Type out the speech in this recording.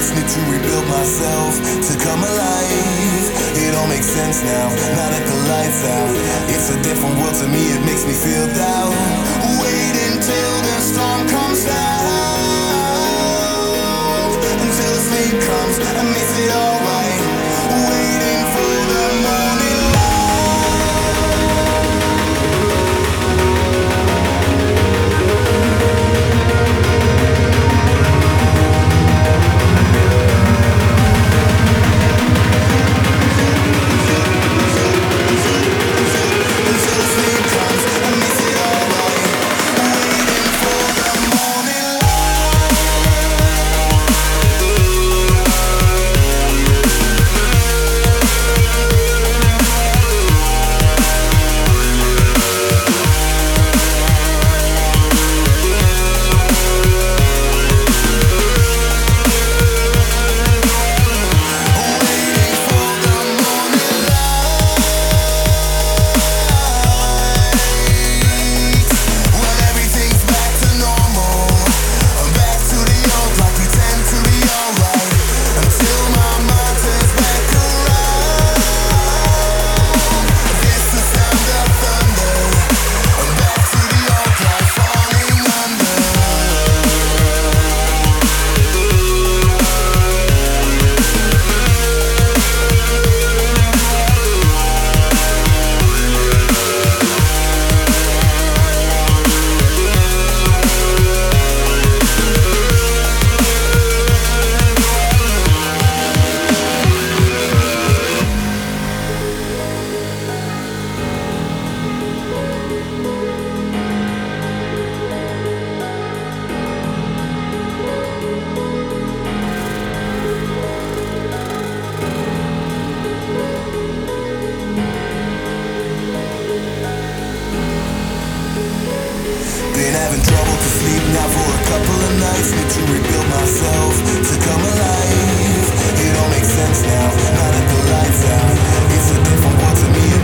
nights, need to rebuild myself to come alive. It all makes sense now, now that the lights out. It's a different world to me, it makes me feel down. Wait until the storm comes down, until the sleep comes and makes it alright. Waiting for the morning having trouble to sleep now for a couple of nights. Need to rebuild myself to come alive. It all makes sense now, now that the lights out. It's a different world to me.